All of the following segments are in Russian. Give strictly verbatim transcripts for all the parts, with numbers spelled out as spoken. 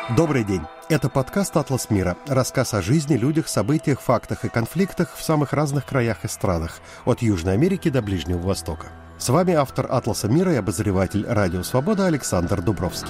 Добрый день. Это подкаст «Атлас мира». Рассказ о жизни, людях, событиях, фактах и конфликтах в самых разных краях и странах, от Южной Америки до Ближнего Востока. С вами автор «Атласа мира» и обозреватель «Радио Свобода» Александр Дубровский.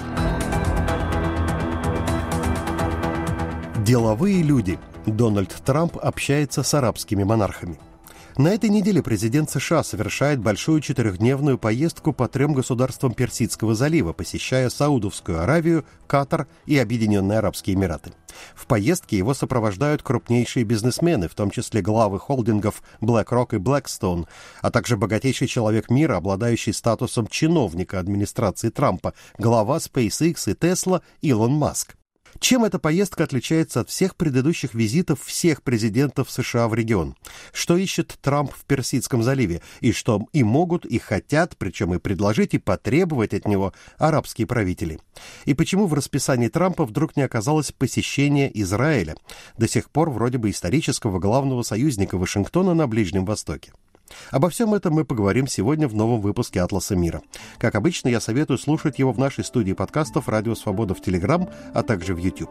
Деловые люди. Дональд Трамп общается с арабскими монархами. На этой неделе президент США совершает большую четырехдневную поездку по трем государствам Персидского залива, посещая Саудовскую Аравию, Катар и Объединенные Арабские Эмираты. В поездке его сопровождают крупнейшие бизнесмены, в том числе главы холдингов BlackRock и Blackstone, а также богатейший человек мира, обладающий статусом чиновника администрации Трампа, глава SpaceX и Tesla Илон Маск. Чем эта поездка отличается от всех предыдущих визитов всех президентов США в регион? Что ищет Трамп в Персидском заливе? И что и могут, и хотят, причем и предложить, и потребовать от него арабские правители? И почему в расписании Трампа вдруг не оказалось посещения Израиля, до сих пор вроде бы исторического главного союзника Вашингтона на Ближнем Востоке? Обо всем этом мы поговорим сегодня в новом выпуске «Атласа мира». Как обычно, я советую слушать его в нашей студии подкастов «Радио Свобода» в Телеграм, а также в YouTube.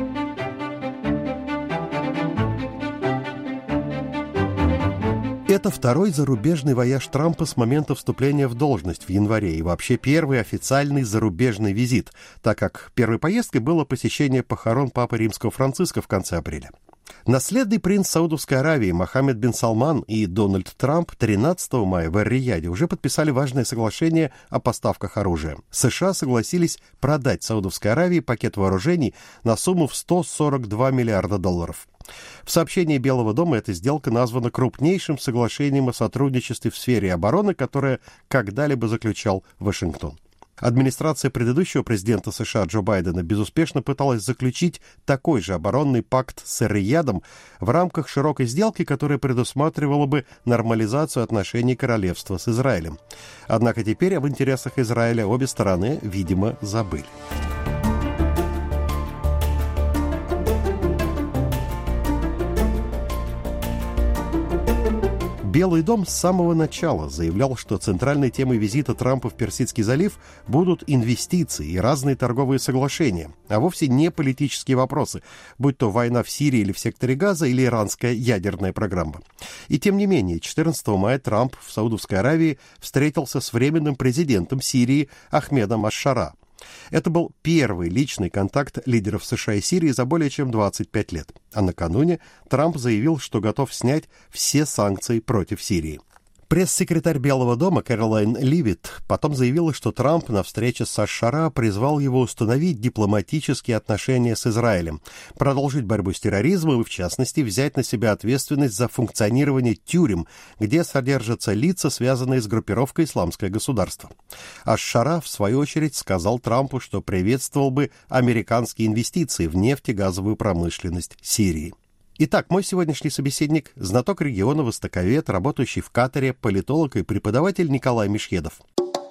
Это второй зарубежный вояж Трампа с момента вступления в должность в январе и вообще первый официальный зарубежный визит, так как первой поездкой было посещение похорон Папы Римского Франциска в конце апреля. Наследный принц Саудовской Аравии Мохаммед бин Салман и Дональд Трамп тринадцатого мая в Эр-Рияде уже подписали важное соглашение о поставках оружия. США согласились продать Саудовской Аравии пакет вооружений на сумму в сто сорок два миллиарда долларов. В сообщении Белого дома эта сделка названа крупнейшим соглашением о сотрудничестве в сфере обороны, которое когда-либо заключал Вашингтон. Администрация предыдущего президента США Джо Байдена безуспешно пыталась заключить такой же оборонный пакт с Эр-Риядом в рамках широкой сделки, которая предусматривала бы нормализацию отношений королевства с Израилем. Однако теперь об интересах Израиля обе стороны, видимо, забыли. Белый дом с самого начала заявлял, что центральной темой визита Трампа в Персидский залив будут инвестиции и разные торговые соглашения, а вовсе не политические вопросы, будь то война в Сирии или в секторе Газа, или иранская ядерная программа. И тем не менее, четырнадцатого мая Трамп в Саудовской Аравии встретился с временным президентом Сирии Ахмедом аш-Шара. Это был первый личный контакт лидеров США и Сирии за более чем двадцать пять лет. А накануне Трамп заявил, что готов снять все санкции против Сирии. Пресс-секретарь Белого дома Кэролайн Ливит потом заявила, что Трамп на встрече с аш-Шара призвал его установить дипломатические отношения с Израилем, продолжить борьбу с терроризмом и, в частности, взять на себя ответственность за функционирование тюрем, где содержатся лица, связанные с группировкой «Исламское государство». Аш-Шара, в свою очередь, сказал Трампу, что приветствовал бы американские инвестиции в нефтегазовую промышленность Сирии. Итак, мой сегодняшний собеседник – знаток региона, востоковед, работающий в Катаре, политолог и преподаватель Николай Мешьедов.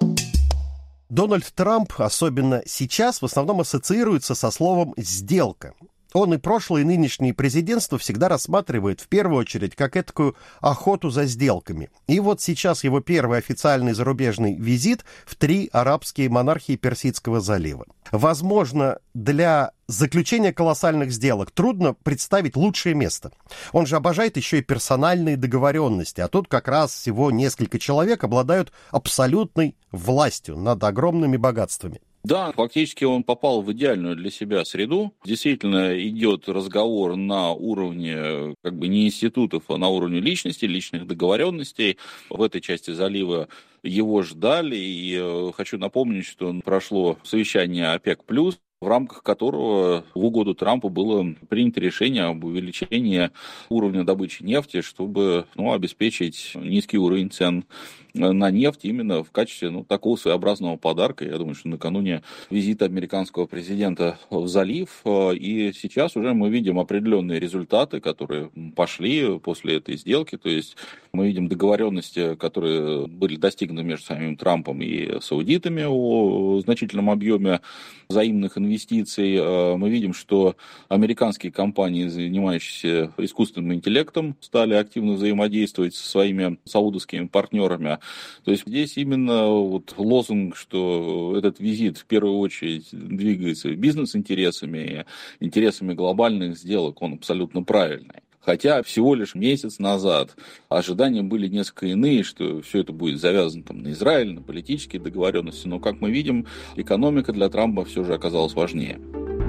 Дональд Трамп, особенно сейчас, в основном ассоциируется со словом «сделка». Он и прошлое, и нынешнее президентство всегда рассматривает в первую очередь как этакую охоту за сделками. И вот сейчас его первый официальный зарубежный визит в три арабские монархии Персидского залива. Возможно, для заключения колоссальных сделок трудно представить лучшее место. Он же обожает еще и персональные договоренности, а тут как раз всего несколько человек обладают абсолютной властью над огромными богатствами. Да, фактически он попал в идеальную для себя среду. Действительно идет разговор на уровне как бы не институтов, а на уровне личности, личных договоренностей. В этой части залива его ждали, и хочу напомнить, что прошло совещание ОПЕК+, в рамках которого в угоду Трампу было принято решение об увеличении уровня добычи нефти, чтобы ну, обеспечить низкий уровень цен на нефть именно в качестве ну, такого своеобразного подарка. Я думаю, что накануне визита американского президента в залив, и сейчас уже мы видим определенные результаты, которые пошли после этой сделки. То есть мы видим договоренности, которые были достигнуты между самим Трампом и саудитами о значительном объеме взаимных инвестиций инвестиций. Мы видим, что американские компании, занимающиеся искусственным интеллектом, стали активно взаимодействовать со своими саудовскими партнерами. То есть здесь именно вот лозунг, что этот визит в первую очередь двигается бизнес-интересами, интересами глобальных сделок, он абсолютно правильный. Хотя всего лишь месяц назад ожидания были несколько иные, что все это будет завязано там, на Израиль, на политические договоренности. Но, как мы видим, экономика для Трампа все же оказалась важнее.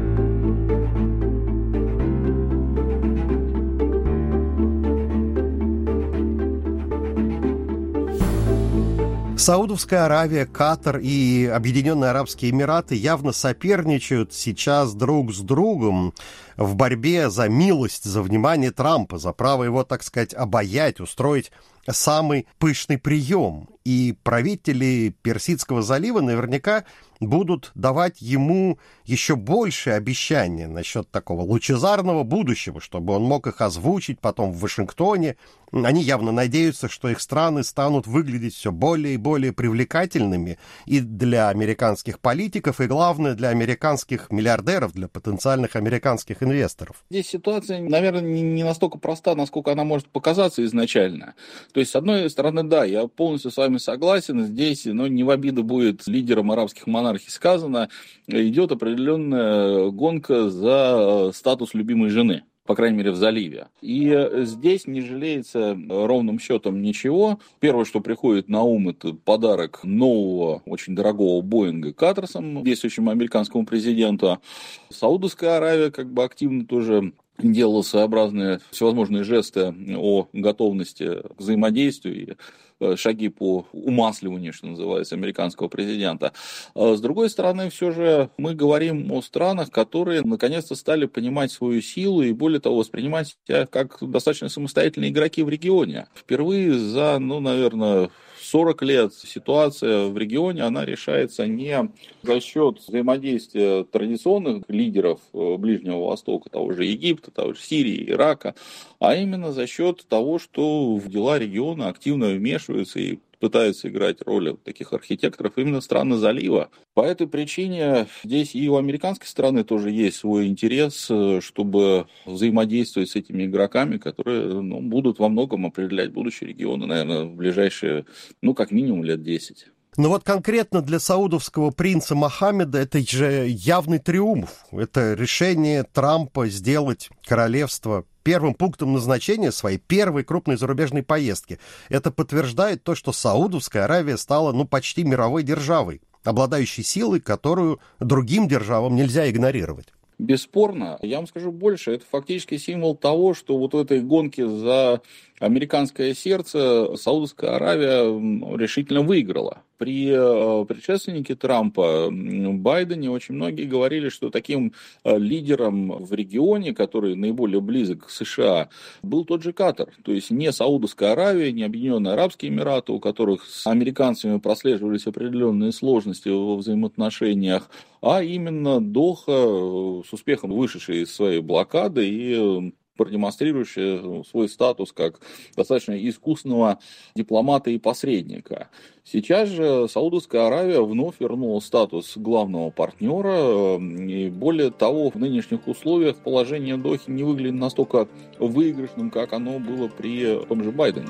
Саудовская Аравия, Катар и Объединенные Арабские Эмираты явно соперничают сейчас друг с другом в борьбе за милость, за внимание Трампа, за право его, так сказать, обаять, устроить самый пышный прием. И правители Персидского залива наверняка будут давать ему еще больше обещаний насчет такого лучезарного будущего, чтобы он мог их озвучить потом в Вашингтоне. Они явно надеются, что их страны станут выглядеть все более и более привлекательными и для американских политиков, и, главное, для американских миллиардеров, для потенциальных американских инвесторов. Здесь ситуация, наверное, не настолько проста, насколько она может показаться изначально. То есть, с одной стороны, да, я полностью с вами согласен, здесь, но не в обиду будет лидерам арабских монархий сказано, идет определенная гонка за статус любимой жены, по крайней мере, в заливе. И здесь не жалеется ровным счетом ничего. Первое, что приходит на ум, это подарок нового, очень дорогого Боинга катарцам, действующему американскому президенту. Саудовская Аравия как бы активно тоже делала своеобразные всевозможные жесты о готовности к взаимодействию и шаги по умасливанию, что называется, американского президента. С другой стороны, все же мы говорим о странах, которые наконец-то стали понимать свою силу и, более того, воспринимать себя как достаточно самостоятельные игроки в регионе. Впервые за, ну, наверное, сорок лет ситуация в регионе, она решается не за счет взаимодействия традиционных лидеров Ближнего Востока, того же Египта, того же Сирии, Ирака, а именно за счет того, что в дела региона активно вмешиваются и пытаются играть роль таких архитекторов именно страны залива. По этой причине здесь и у американской стороны тоже есть свой интерес, чтобы взаимодействовать с этими игроками, которые ну, будут во многом определять будущее региона, наверное, в ближайшие, ну, как минимум лет десять. Но вот конкретно для саудовского принца Мохаммеда это же явный триумф. Это решение Трампа сделать королевство первым пунктом назначения своей первой крупной зарубежной поездки. Это подтверждает то, что Саудовская Аравия стала ну, почти мировой державой, обладающей силой, которую другим державам нельзя игнорировать. Бесспорно, я вам скажу больше, это фактически символ того, что вот в этой гонке за американское сердце Саудовская Аравия решительно выиграла. При предшественнике Трампа, Байдене, очень многие говорили, что таким лидером в регионе, который наиболее близок к США, был тот же Катар. То есть не Саудовская Аравия, не Объединенные Арабские Эмираты, у которых с американцами прослеживались определенные сложности во взаимоотношениях, а именно Доха, с успехом вышедшая из своей блокады и продемонстрирующая свой статус как достаточно искусного дипломата и посредника. Сейчас же Саудовская Аравия вновь вернула статус главного партнера, и более того, в нынешних условиях положение Дохи не выглядит настолько выигрышным, как оно было при том же Байдене.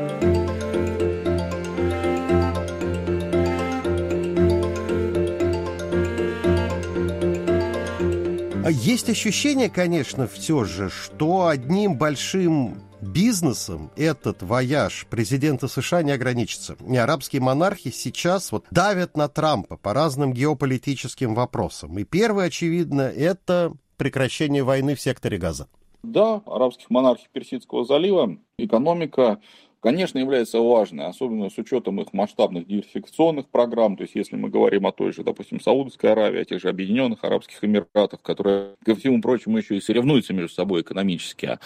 Есть ощущение, конечно, все же, что одним большим бизнесом этот вояж президента США не ограничится. И арабские монархи сейчас вот давят на Трампа по разным геополитическим вопросам. И первое, очевидно, это прекращение войны в секторе Газа. Да, арабских монархий Персидского залива, экономика, конечно, является важной, особенно с учетом их масштабных диверсификационных программ. То есть, если мы говорим о той же, допустим, Саудовской Аравии, о тех же Объединенных Арабских Эмиратах, которые, ко всему прочему, еще и соревнуются между собой экономически.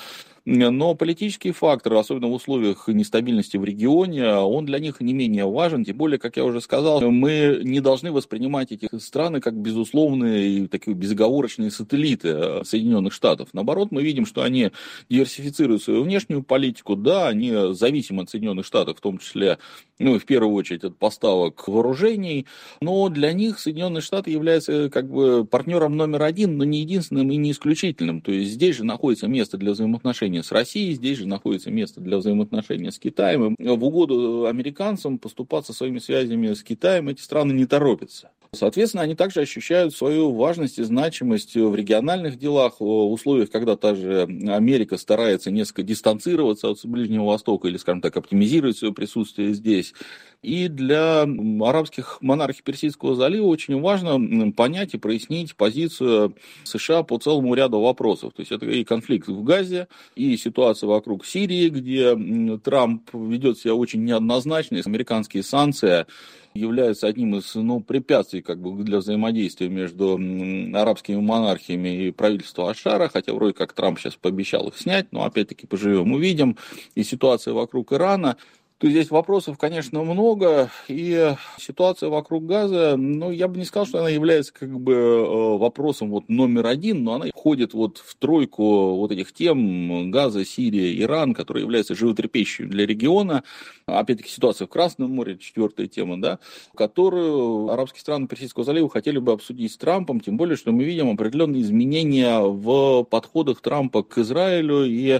Но политический фактор, особенно в условиях нестабильности в регионе, он для них не менее важен. Тем более, как я уже сказал, мы не должны воспринимать эти страны как безусловные и такие безоговорочные сателлиты Соединенных Штатов. Наоборот, мы видим, что они диверсифицируют свою внешнюю политику. Да, они зависимы от Соединенных Штатов, в том числе, ну, в первую очередь, от поставок вооружений. Но для них Соединенные Штаты являются как бы партнером номер один, но не единственным и не исключительным. То есть здесь же находится место для взаимоотношений с Россией, здесь же находится место для взаимоотношений с Китаем. И в угоду американцам поступаться своими связями с Китаем эти страны не торопятся. Соответственно, они также ощущают свою важность и значимость в региональных делах, в условиях, когда та же Америка старается несколько дистанцироваться от Ближнего Востока или, скажем так, оптимизировать свое присутствие здесь. И для арабских монархий Персидского залива очень важно понять и прояснить позицию США по целому ряду вопросов. То есть это и конфликт в Газе, и ситуация вокруг Сирии, где Трамп ведет себя очень неоднозначно, и американские санкции являются одним из ну, препятствий как бы, для взаимодействия между арабскими монархиями и правительством Ашара, хотя вроде как Трамп сейчас пообещал их снять, но опять-таки поживем увидим. И ситуация вокруг Ирана. То здесь вопросов, конечно, много, и ситуация вокруг Газа, ну, я бы не сказал, что она является как бы вопросом вот номер один, но она входит вот в тройку вот этих тем Газа, Сирия, Иран, которые являются животрепещущими для региона. Опять-таки ситуация в Красном море, четвертая тема, да, которую арабские страны Персидского залива хотели бы обсудить с Трампом, тем более, что мы видим определенные изменения в подходах Трампа к Израилю и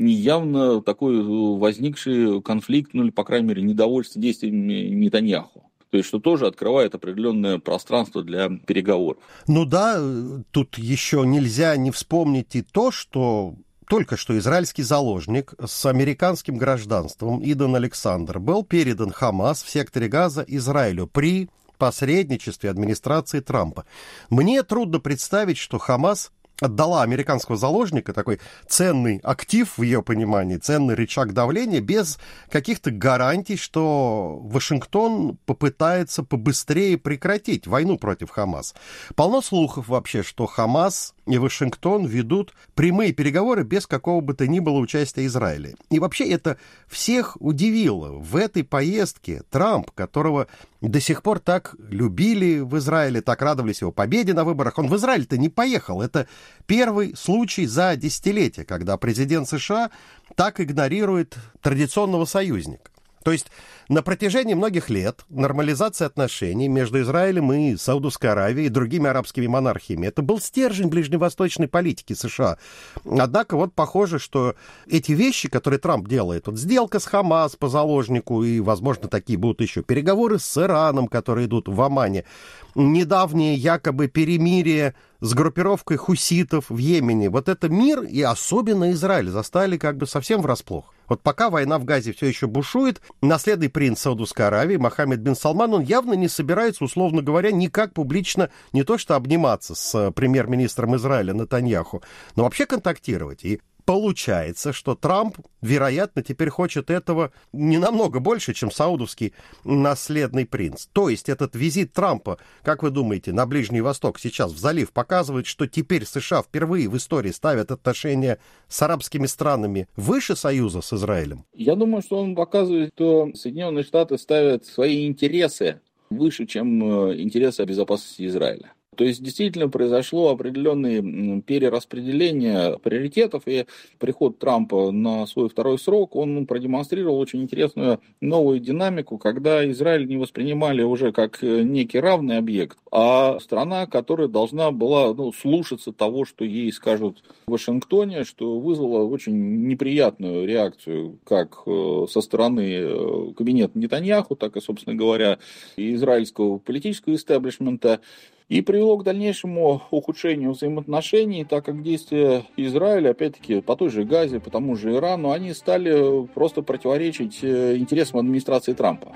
явно такой возникший конфликт, ну или, по крайней мере, недовольство действиями Нетаньяху. То есть, что тоже открывает определенное пространство для переговоров. Ну да, тут еще нельзя не вспомнить и то, что только что израильский заложник с американским гражданством Идан Александр был передан Хамас в секторе Газа Израилю при посредничестве администрации Трампа. Мне трудно представить, что Хамас отдала американского заложника, такой ценный актив в ее понимании, ценный рычаг давления, без каких-то гарантий, что Вашингтон попытается побыстрее прекратить войну против Хамас. Полно слухов вообще, что Хамас и Вашингтон ведут прямые переговоры без какого бы то ни было участия Израиля. И вообще это всех удивило. В этой поездке Трамп, которого до сих пор так любили в Израиле, так радовались его победе на выборах, он в Израиль-то не поехал. Это первый случай за десятилетие, когда президент США так игнорирует традиционного союзника. То есть на протяжении многих лет нормализация отношений между Израилем и Саудовской Аравией и другими арабскими монархиями — это был стержень ближневосточной политики США. Однако вот похоже, что эти вещи, которые Трамп делает, вот сделка с Хамас по заложнику, и, возможно, такие будут еще переговоры с Ираном, которые идут в Омане, недавнее якобы перемирие с группировкой хуситов в Йемене, вот это мир и особенно Израиль застали как бы совсем врасплох. Вот пока война в Газе все еще бушует, наследный принц Саудовской Аравии Мохаммед бин Салман, он явно не собирается, условно говоря, никак публично не то что обниматься с премьер-министром Израиля Нетаньяху, но вообще контактировать. И получается, что Трамп, вероятно, теперь хочет этого не намного больше, чем саудовский наследный принц. То есть этот визит Трампа, как вы думаете, на Ближний Восток сейчас в залив показывает, что теперь США впервые в истории ставят отношения с арабскими странами выше союза с Израилем? Я думаю, что он показывает, что Соединенные Штаты ставят свои интересы выше, чем интересы безопасности Израиля. То есть действительно произошло определенное перераспределение приоритетов, и приход Трампа на свой второй срок, он продемонстрировал очень интересную новую динамику, когда Израиль не воспринимали уже как некий равный объект, а страна, которая должна была ну, слушаться того, что ей скажут в Вашингтоне, что вызвало очень неприятную реакцию как со стороны кабинета Нетаньяху, так и, собственно говоря, и израильского политического истеблишмента. И привело к дальнейшему ухудшению взаимоотношений, так как действия Израиля, опять-таки, по той же Газе, по тому же Ирану, они стали просто противоречить интересам администрации Трампа.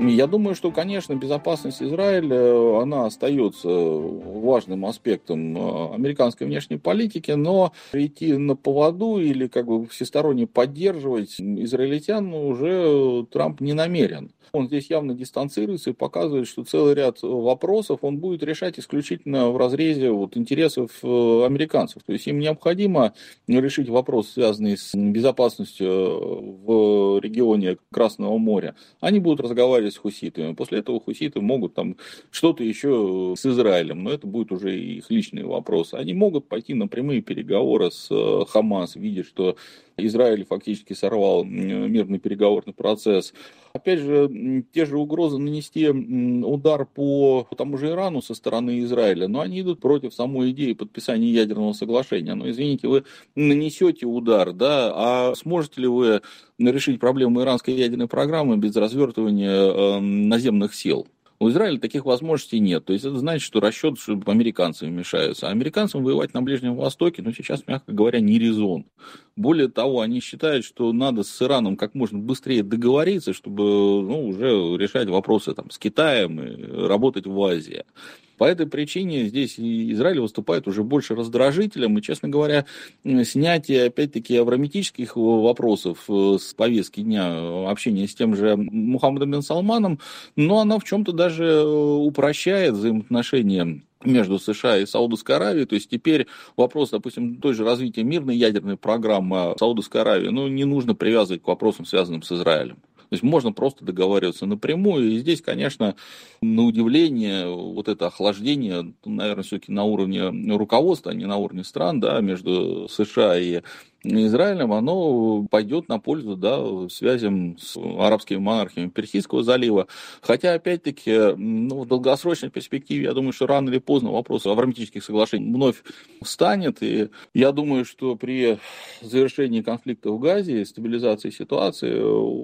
Я думаю, что, конечно, безопасность Израиля, она остается важным аспектом американской внешней политики, но идти на поводу или как бы всесторонне поддерживать израильтян уже Трамп не намерен. Он здесь явно дистанцируется и показывает, что целый ряд вопросов он будет решать исключительно в разрезе вот интересов американцев. То есть им необходимо решить вопрос, связанный с безопасностью в регионе Красного моря. Они будут разговаривать с хуситами. После этого хуситы могут там что-то еще с Израилем, но это будет уже их личные вопросы. Они могут пойти на прямые переговоры с Хамас, видя, что Израиль фактически сорвал мирный переговорный процесс. Опять же, те же угрозы нанести удар по тому же Ирану со стороны Израиля, но они идут против самой идеи подписания ядерного соглашения. Но, извините, вы нанесете удар, да, а сможете ли вы решить проблему иранской ядерной программы без развертывания наземных сил? У Израиля таких возможностей нет. То есть это значит, что расчет, что американцы вмешаются. А американцам воевать на Ближнем Востоке, ну, сейчас, мягко говоря, не резон. Более того, они считают, что надо с Ираном как можно быстрее договориться, чтобы ну, уже решать вопросы там, с Китаем и работать в Азии. По этой причине здесь Израиль выступает уже больше раздражителем, и, честно говоря, снятие, опять-таки, авраамитических вопросов с повестки дня, общения с тем же Мухаммадом бен Салманом, но оно в чем-то даже упрощает взаимоотношения между США и Саудовской Аравией. То есть теперь вопрос, допустим, той же развития мирной ядерной программы Саудовской Аравии, ну, не нужно привязывать к вопросам, связанным с Израилем. То есть можно просто договариваться напрямую. И здесь, конечно, на удивление, вот это охлаждение, наверное, все-таки на уровне руководства, а не на уровне стран, да, между США и Израилем, оно пойдет на пользу, да, связям с арабскими монархиями Персидского залива. Хотя, опять-таки, ну, в долгосрочной перспективе, я думаю, что рано или поздно вопрос авраамитических соглашений вновь встанет. И я думаю, что при завершении конфликта в Газе и стабилизации ситуации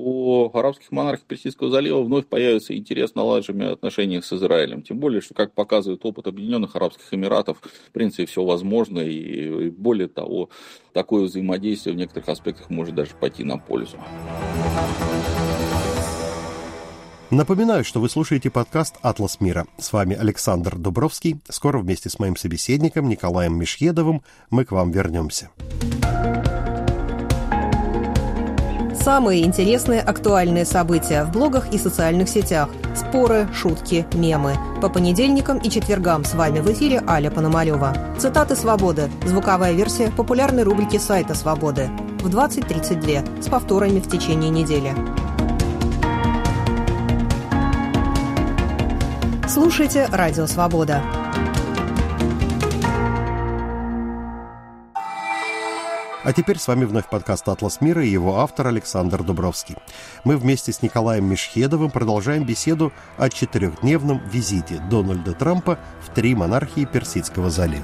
у арабских монархий Персидского залива вновь появится интерес на налаживание отношений с Израилем. Тем более, что, как показывает опыт Объединенных Арабских Эмиратов, в принципе, все возможно. И более того, такое взаимодействие в некоторых аспектах может даже пойти на пользу. Напоминаю, что вы слушаете подкаст «Атлас мира». С вами Александр Дубровский. Скоро вместе с моим собеседником Николаем Мешхедовым мы к вам вернемся. Самые интересные актуальные события в блогах и социальных сетях. Споры, шутки, мемы. По понедельникам и четвергам с вами в эфире Аля Пономарёва. Цитаты «Свободы». Звуковая версия популярной рубрики сайта «Свободы». В двадцать тридцать два с повторами в течение недели. Слушайте «Радио Свобода». А теперь с вами вновь подкаст «Атлас мира» и его автор Александр Дубровский. Мы вместе с Николаем Мешхедовым продолжаем беседу о четырехдневном визите Дональда Трампа в три монархии Персидского залива.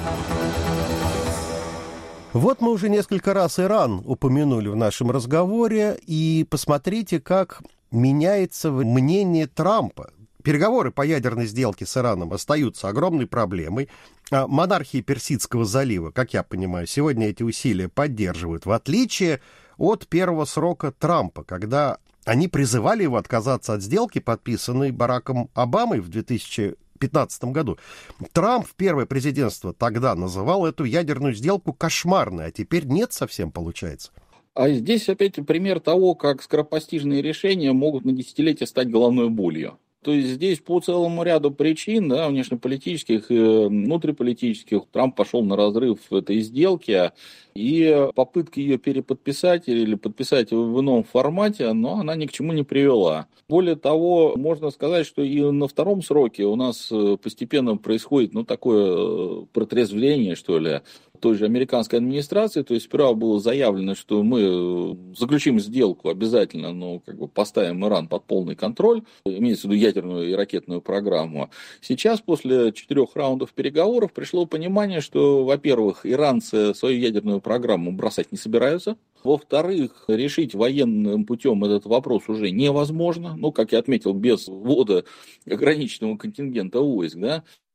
Вот мы уже несколько раз Иран упомянули в нашем разговоре, и посмотрите, как меняется мнение Трампа. Переговоры по ядерной сделке с Ираном остаются огромной проблемой. Монархии Персидского залива, как я понимаю, сегодня эти усилия поддерживают, в отличие от первого срока Трампа, когда они призывали его отказаться от сделки, подписанной Бараком Обамой в две тысячи пятнадцатом году. Трамп в первое президентство тогда называл эту ядерную сделку кошмарной, а теперь нет совсем, получается. А здесь опять пример того, как скоропостижные решения могут на десятилетия стать головной болью. То есть здесь по целому ряду причин, да, внешнеполитических и внутриполитических, Трамп пошел на разрыв этой сделки, и попытка ее переподписать или подписать в ином формате, но она ни к чему не привела. Более того, можно сказать, что и на втором сроке у нас постепенно происходит, ну, такое протрезвление, что ли, той же американской администрации. То есть сперва было заявлено, что мы заключим сделку обязательно, но как бы поставим Иран под полный контроль, имеется в виду ядерную и ракетную программу. Сейчас, после четырех раундов переговоров, пришло понимание, что, во-первых, иранцы свою ядерную программу бросать не собираются. Во-вторых, решить военным путем этот вопрос уже невозможно. Ну, как я отметил, без ввода ограниченного контингента войск, да.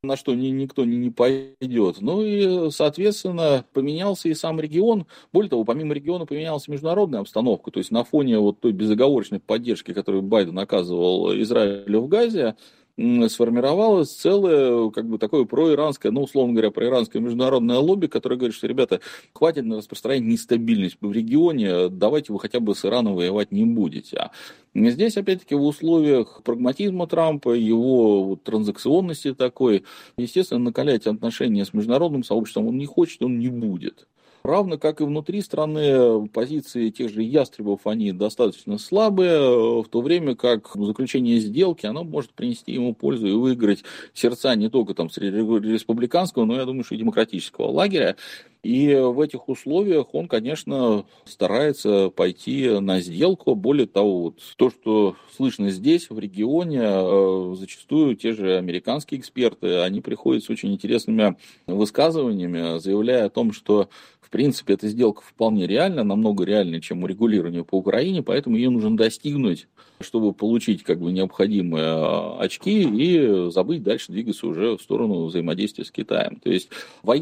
на что ни, никто не, не пойдет. Ну и, соответственно, поменялся и сам регион. Более того, помимо региона поменялась международная обстановка. То есть на фоне вот той безоговорочной поддержки, которую Байден оказывал Израилю в Газе, сформировалось целое, как бы, такое проиранское, ну, условно говоря, проиранское международное лобби, которое говорит, что, ребята, хватит распространять нестабильность в регионе, давайте вы хотя бы с Ираном воевать не будете. А здесь, опять-таки, в условиях прагматизма Трампа, его вот, транзакционности такой, естественно, накалять отношения с международным сообществом он не хочет, он не будет. Равно как и внутри страны позиции тех же ястребов, они достаточно слабые, в то время как заключение сделки, оно может принести ему пользу и выиграть сердца не только там среди республиканского, но, я думаю, что и демократического лагеря. И в этих условиях он, конечно, старается пойти на сделку. Более того, вот то, что слышно здесь, в регионе, зачастую те же американские эксперты, они приходят с очень интересными высказываниями, заявляя о том, что в принципе эта сделка вполне реальна, намного реальнее, чем урегулирование по Украине, поэтому ее нужно достигнуть, чтобы получить как бы необходимые очки и забыть дальше двигаться уже в сторону взаимодействия с Китаем. То есть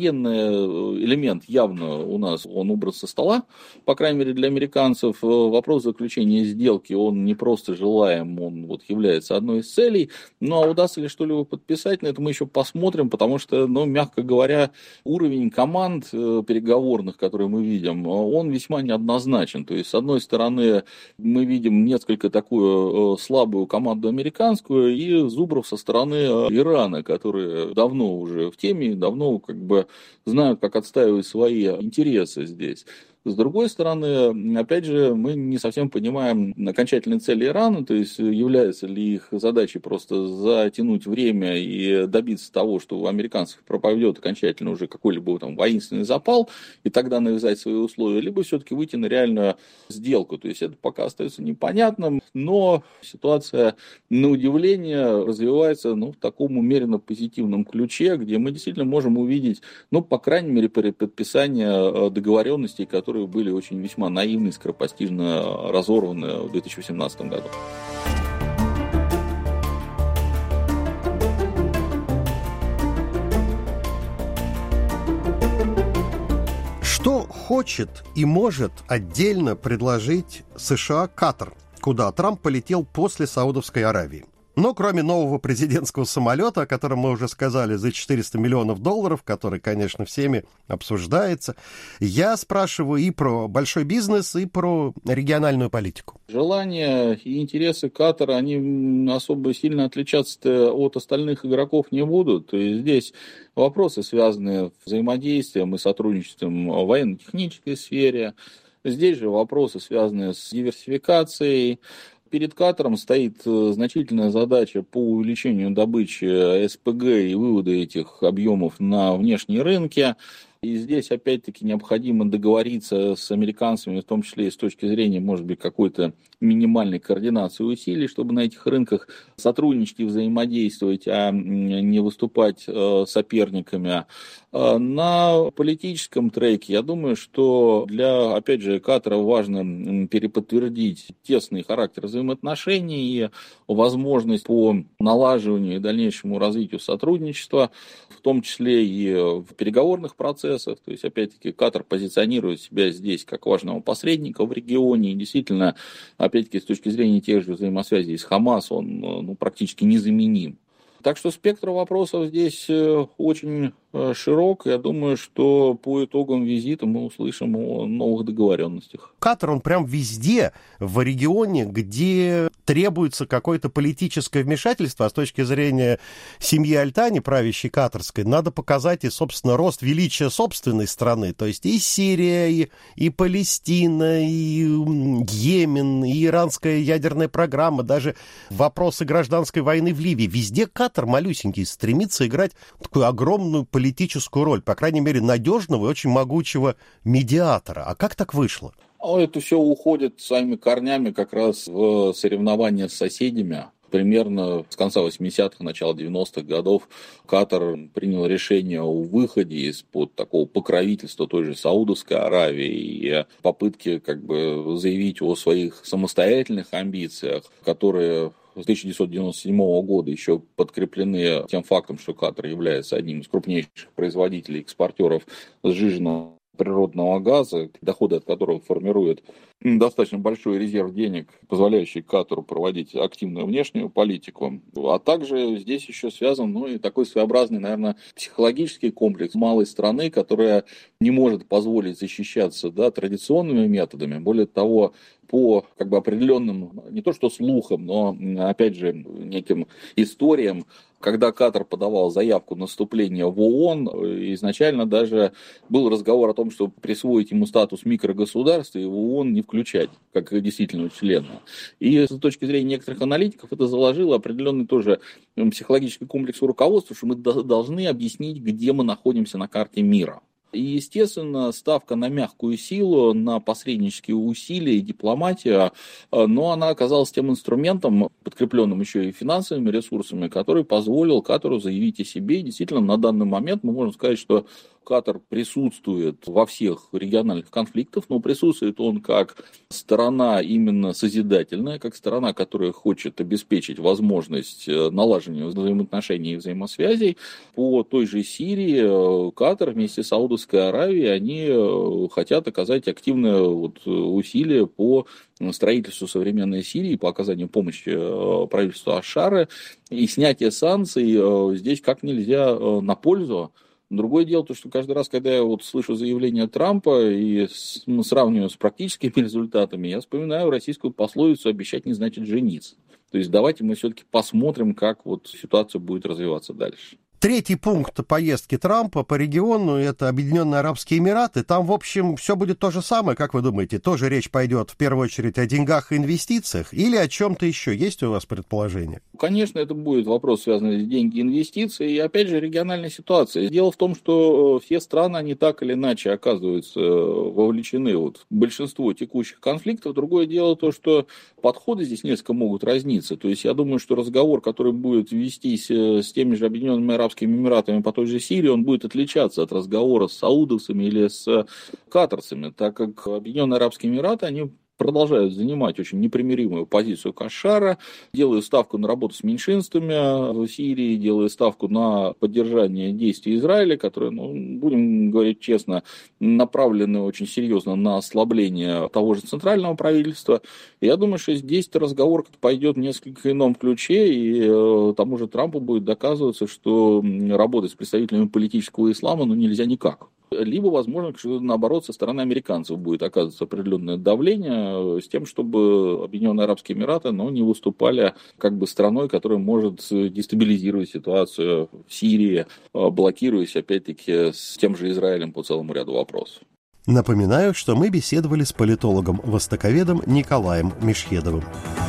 военный элемент явно у нас он убран со стола, по крайней мере для американцев. Вопрос заключения сделки, он не просто желаем, он вот является одной из целей. Ну а удастся ли что-либо подписать, на это мы еще посмотрим, потому что, ну, мягко говоря, уровень команд переговорных, которые мы видим, он весьма неоднозначен. То есть, с одной стороны, мы видим несколько такую слабую команду американскую и зубров со стороны Ирана, которые давно уже в теме, давно как бы знают, как отстаивать свои интересы здесь. С другой стороны, опять же, мы не совсем понимаем окончательные цели Ирана, то есть является ли их задачей просто затянуть время и добиться того, что у американцев пропадет окончательно уже какой-либо там воинственный запал, и тогда навязать свои условия, либо все-таки выйти на реальную сделку. То есть это пока остается непонятным, но ситуация, на удивление, развивается, ну, в таком умеренно позитивном ключе, где мы действительно можем увидеть, ну, по крайней мере, подписание договоренностей, которые которые были очень весьма наивны и скоропостижно разорваны в две тысячи восемнадцатом году. Что хочет и может отдельно предложить США Катар, куда Трамп полетел после Саудовской Аравии? Но кроме нового президентского самолета, о котором мы уже сказали, за четыреста миллионов долларов, который, конечно, всеми обсуждается, я спрашиваю и про большой бизнес, и про региональную политику. Желания и интересы Катара, они особо сильно отличаться от остальных игроков не будут. То есть здесь вопросы, связанные с взаимодействием и сотрудничеством в военно-технической сфере. Здесь же вопросы, связанные с диверсификацией. Перед Катаром стоит значительная задача по увеличению добычи СПГ и вывода этих объемов на внешние рынки. И здесь, опять-таки, необходимо договориться с американцами, в том числе и с точки зрения, может быть, какой-то минимальной координации усилий, чтобы на этих рынках сотрудничать и взаимодействовать, а не выступать соперниками. На политическом треке, я думаю, что для, опять же, Катара важно переподтвердить тесный характер взаимоотношений и возможность по налаживанию и дальнейшему развитию сотрудничества, в том числе и в переговорных процессах. То есть, опять-таки, Катар позиционирует себя здесь как важного посредника в регионе. И действительно, опять-таки, с точки зрения тех же взаимосвязей с Хамас, он ну, практически незаменим. Так что спектр вопросов здесь очень широк. Я думаю, что по итогам визита мы услышим о новых договоренностях. Катар, он прям везде в регионе, где требуется какое-то политическое вмешательство, а с точки зрения семьи Аль-Тани, правящей катарской, надо показать и, собственно, рост величия собственной страны. То есть и Сирия, и, и Палестина, и Йемен, и иранская ядерная программа, даже вопросы гражданской войны в Ливии. Везде Катар малюсенький стремится играть такую огромную политическую роль, по крайней мере, надежного и очень могучего медиатора. А как так вышло? Это все уходит своими корнями как раз в соревнования с соседями. Примерно с конца восьмидесятых, начала девяностых годов Катар принял решение о выходе из-под такого покровительства той же Саудовской Аравии и попытки как бы заявить о своих самостоятельных амбициях, которые с тысяча девятьсот девяносто седьмого года еще подкреплены тем фактом, что Катар является одним из крупнейших производителей, экспортеров сжиженного природного газа, доходы от которого формируют достаточно большой резерв денег, позволяющий Катару проводить активную внешнюю политику. А также здесь еще связан, ну, и такой своеобразный, наверное, психологический комплекс малой страны, которая не может позволить защищаться, да, традиционными методами. Более того, по как бы определенным, не то что слухам, но, опять же, неким историям, когда Катар подавал заявку на вступление в ООН, изначально даже был разговор о том, чтобы присвоить ему статус микрогосударства и в ООН не включать, как действительного члена. И с точки зрения некоторых аналитиков это заложило определенный тоже психологический комплекс у руководства, что мы должны объяснить, где мы находимся на карте мира. И, естественно, ставка на мягкую силу, на посреднические усилия и дипломатию, но она оказалась тем инструментом, подкрепленным еще и финансовыми ресурсами, который позволил Катару заявить о себе. И действительно, на данный момент мы можем сказать, что Катар присутствует во всех региональных конфликтах, но присутствует он как сторона именно созидательная, как сторона, которая хочет обеспечить возможность налаживания взаимоотношений и взаимосвязей. По той же Сирии Катар вместе с Саудовской Аравией, они хотят оказать активное вот усилие по строительству современной Сирии, по оказанию помощи правительству Ашара, и снятие санкций здесь как нельзя на пользу. Другое дело, то, что каждый раз, когда я вот слышу заявление Трампа и ну, сравниваю с практическими результатами, я вспоминаю российскую пословицу «обещать не значит жениться». То есть давайте мы все-таки посмотрим, как вот ситуация будет развиваться дальше. Третий пункт поездки Трампа по региону – это Объединенные Арабские Эмираты. Там, в общем, все будет то же самое, как вы думаете? Тоже речь пойдет в первую очередь о деньгах и инвестициях или о чем-то еще? Есть у вас предположение? Конечно, это будет вопрос, связанный с деньги и инвестиции. И, опять же, региональная ситуация. Дело в том, что все страны, они так или иначе оказываются вовлечены вот в большинство текущих конфликтов. Другое дело то, что подходы здесь несколько могут разниться. То есть, я думаю, что разговор, который будет вестись с теми же Объединенными Арабскими Эмиратами по той же Сирии, он будет отличаться от разговора с саудовцами или с катарцами, так как Объединенные Арабские Эмираты, они продолжают занимать очень непримиримую позицию Ашара, делают ставку на работу с меньшинствами в Сирии, делают ставку на поддержание действий Израиля, которые, ну, будем говорить честно, направлены очень серьезно на ослабление того же центрального правительства. И я думаю, что здесь разговор пойдет в несколько ином ключе, и э, тому же Трампу будет доказываться, что работать с представителями политического ислама ну, нельзя никак. Либо, возможно, что наоборот, со стороны американцев будет оказываться определенное давление с тем, чтобы Объединенные Арабские Эмираты ну, не выступали как бы страной, которая может дестабилизировать ситуацию в Сирии, блокируясь, опять-таки, с тем же Израилем по целому ряду вопросов. Напоминаю, что мы беседовали с политологом-востоковедом Николаем Мешхедовым.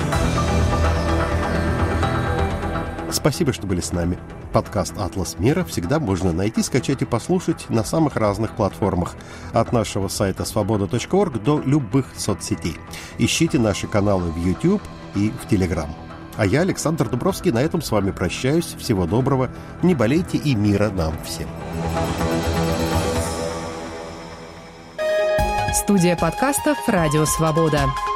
Спасибо, что были с нами. Подкаст «Атлас мира» всегда можно найти, скачать и послушать на самых разных платформах. От нашего сайта свобода точка орг до любых соцсетей. Ищите наши каналы в YouTube и в Telegram. А я, Александр Дубровский, на этом с вами прощаюсь. Всего доброго, не болейте и мира нам всем. Студия подкастов «Радио Свобода».